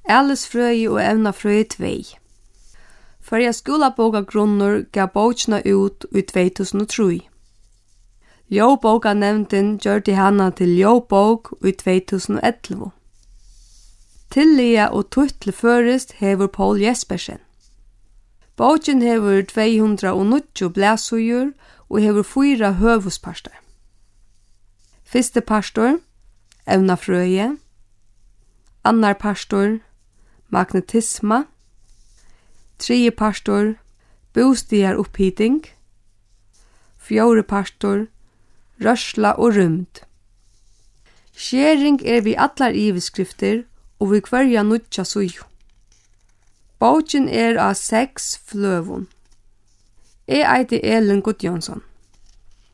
Alisfrøði og evnafrøði 2. Førja skolabókagrunnur gav bókina út í 2003. Ljóðbókanevndin gjørdi hana til ljóðbók í 2011. Tilliga og tutl førist hevur Paul Jespersen. Bókin hevur 290 blæsujur og hevur 4 høvuspastar. Fyrste pastor, evnafrøði. Annar pastor, magnetisma. Tredje pastor, bostigar upphiting. Fjórde pastor, rørsla og rymd. Skjering vi allar yvirskrifter og vi hverja nudja suju. Bókin av 6 fløvun. Eiti Elin Gudjónsson.